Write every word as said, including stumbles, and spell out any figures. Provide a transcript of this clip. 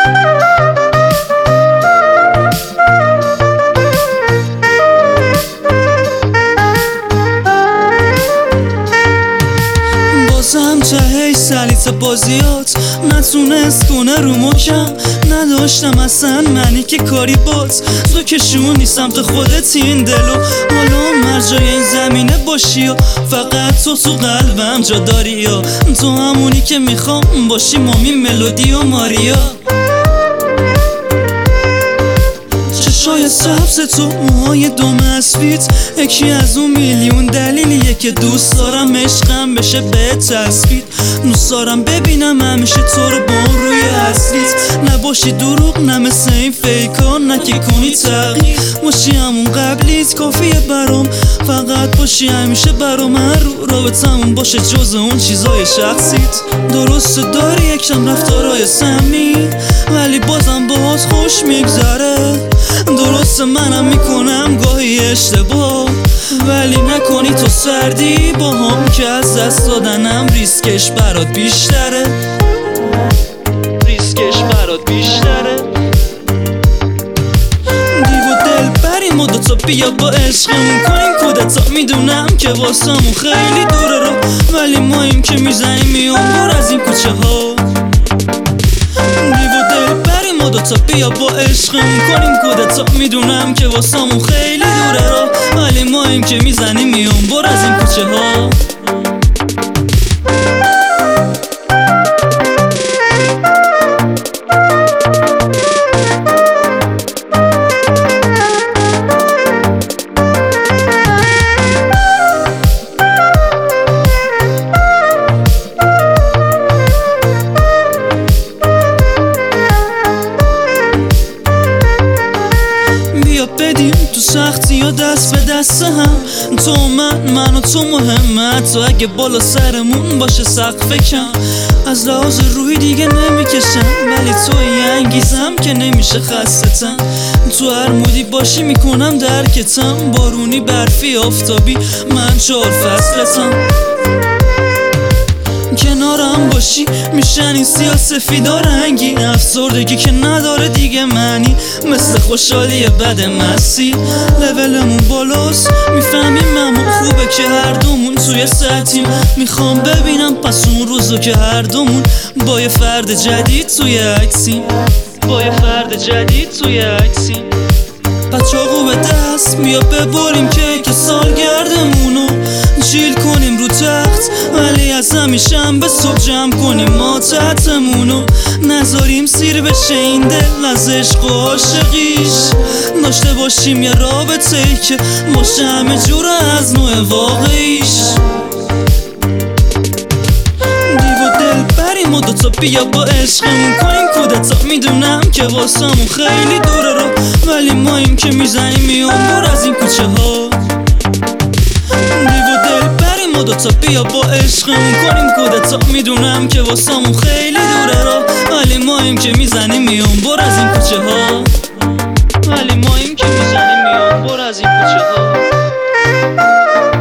بازم تهی سلیت بازیات نتونست کنه رو مکم، نداشتم اصلا منی که کاری باز تو کشونی سمت خودت این دلو. حالا مرجای این زمینه باشی و فقط تو تو قلبم جا داری، یا تو همونی که میخوام باشی، مامی ملودی و ماریا. چشای سبز تو، موهای دم اسبیت، یکی از اون میلیون دلیلیه که دوست دارم عشقم بشه به تصویر. دوست دارم ببینم همیشه تو رو با اون روی اصلیت، نباشی دروغ نه مثل این فیکا، نه که کنی تغییر باشی همون قبلیت. کافیه برام فقط باشی همیشه برام، هر رو رابطمون باشه جز اون چیزای شخصیت. درست داری یکم رفتارای سمی ولی بازم باهات خوش میگذره. درست منم میکنم گاهی اشتباه ولی نکنی تو سردی با هم که از دست دادنم ریسکش برات بیشتره، ریسکش برات بیشتره. دیو دل بریم و دوتا بیا با عشقمون کنیم کودتا. میدونم که واسمون خیلی دوره رو ولی ماییم که میزنیم میون بر از این کوچه ها. ما دوتا بیا با عشقمون کنیم کودتا. میدونم که واسمون خیلی دوره رو ولی ماییم که میزنیم میون بر از این کوچه ها. بدیم تو سختی یا دست به دست هم، تو من من و تو مهمه. تو اگه بالا سرمون باشه سقف کم، از لحاظ روحی دیگه نمیکشم ولی تو یه انگیزم که نمیشه خستتم. تو هر مودی باشی میکنم درکتم، بارونی برفی آفتابی من چهار فصلتم. کنارم باشی میشن این سیاه سفیدا رنگی، افسردگی که نداره دیگه معنی، مثل خوشحالی بد مستی. لولمون بالاست میفهمیم همون خوبه که هر دومون توی سطحیم. میخوام ببینم پس اون روزو که هر دومون با یه فرد جدید توی عکسیم، با یه فرد جدید توی عکسیم. پچاقو به دست بیا ببریم کیک سالگردمونو، چیل کنیم رو تخت ولی از همیشه هم به صبح جمع کنیم ما تحتمونو. نذاریم سیر بشه این دل از عشق و عاشقیش، داشته باشیم یه رابطه ای که باشه همه جور از نوع واقعیش. دیو دل بریم و دوتا بیا با عشقمون کنیم کودتا. میدونم که واسمون خیلی دوره رو ولی ماییم که میزنیم میون بر از این کوچه ها. ما دوتا بیا با عشقمون کنیم کودتا. میدونم که واسمون خیلی دوره رو ولی ماییم که میزنیم میون بر از این کوچه ها، ولی ماییم که میزنیم میون بر از این کوچه ها.